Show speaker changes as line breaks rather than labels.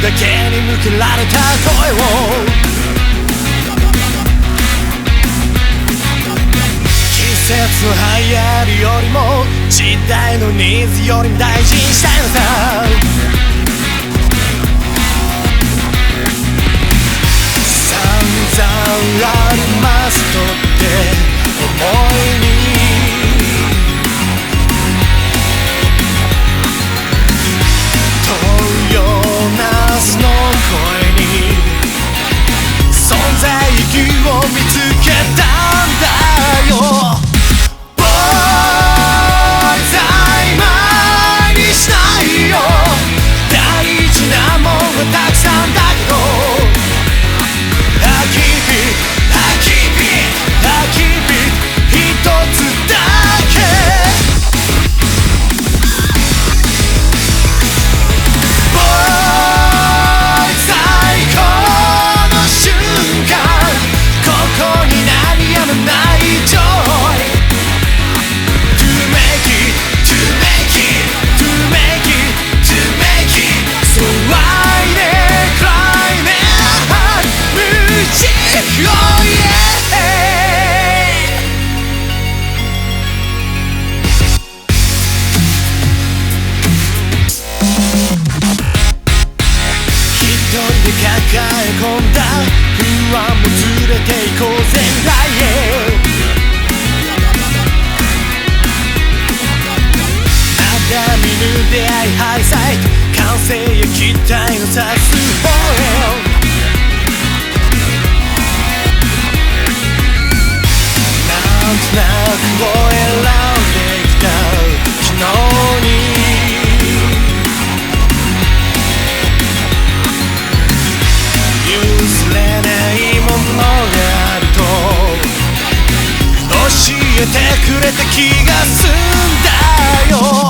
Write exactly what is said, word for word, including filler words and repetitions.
だけに向けられた声を季節の流行りよりも時代のニーズよりも大事にしたいのさ。散々ありますとって思いに問うようなその声に存在意義を見つけたんだよ。ボーイズ曖昧にしないよ。大事なもんはたくさんだけど空き日空き日空き日一つだけ。ボーイズ最高の瞬間、ここに鳴りやまないジョイ。To make it, to make it, to make it, to make it So I may climb it high 無事を yeah 一人で抱え込んだ不安も連れて行こうぜ未来へ。まだ見ぬ出会いハイサイト完成や期待の指す方へ。なんとなくを選んできた昨日に譲れないものがあると教えてくれた気がすんだよ。